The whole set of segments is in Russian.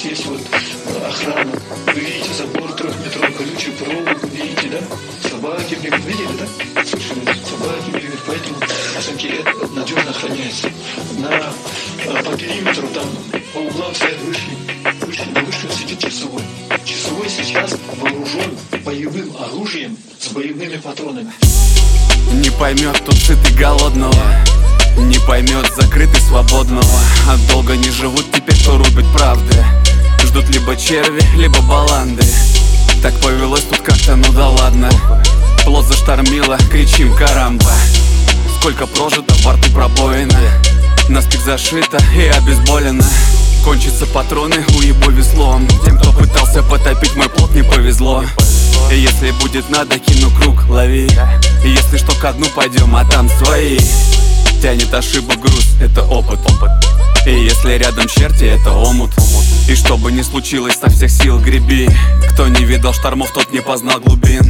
есть вот охрана. Вы видите забор трехметровый, колючую проволоку, видите, да? Собаки бегают, видели, да? Слышали, собаки бегают, поэтому на самом деле это надежно охраняется. По периметру там по углам стоят на вышке сидит часовой. Часовой сейчас вооружен боевым оружием с боевыми патронами. Не поймет тут сытый голодного, не поймет закрытый свободного. А долго не живут теперь, кто рубит правды. Ждут либо черви, либо баланды. Так повелось тут как-то, ну да ладно. Плот заштормило, кричим карамба. Сколько прожито, в борту пробоина. На спик зашито и обезболено. Кончатся патроны, уебу веслом. Тем, кто пытался потопить мой плот, не повезло. И если будет надо, кину круг, лови. И если что, ко дну пойдем, а там свои. Тянет ошибок груз, это опыт. И если рядом черти, это омут. И что бы ни случилось, со всех сил греби. Кто не видал штормов, тот не познал глубин.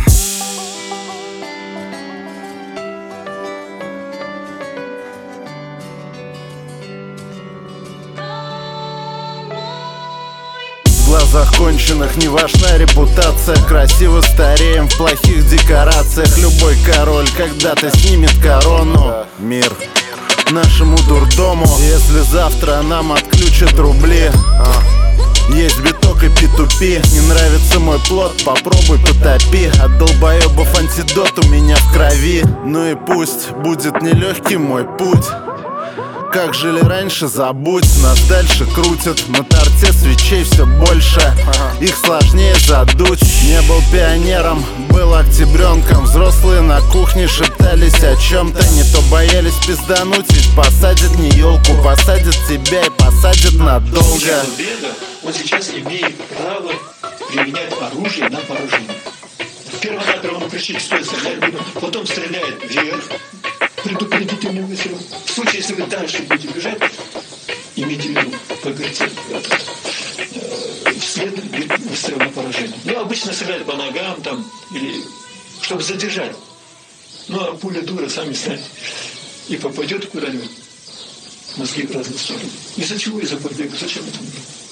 В глазах конченых не важна репутация. Красиво стареем в плохих декорациях. Любой король когда-то снимет корону. Мир нашему дурдому. Если завтра нам отключат рубли, есть биток и P2P. Не нравится мой плот, попробуй потопи. От долбоебов антидот у меня в крови. Ну и пусть будет нелегкий мой путь. Как жили раньше, забудь, нас дальше крутят. На торте свечей все больше, их сложнее задуть. Не был пионером, был октябренком. Взрослые на кухне шептались о чем-то. Не то боялись пиздануть, ведь посадят не елку, посадят тебя и посадят надолго. Он сейчас имеет право применять оружие на поражение. Первонаперво он кричит, стой, стрелять буду, потом стреляет вверх. Предупредительный выстрел. В случае, если вы дальше будете бежать, имейте в виду, как говорится, вслед будет выстрел на поражение. Ну, обычно стреляют по ногам там, или чтобы задержать. Ну, а пуля дура, сами знаете, и попадет куда-нибудь, мозги в разные стороны. Из-за чего? Из-за побега. Зачем это нужно?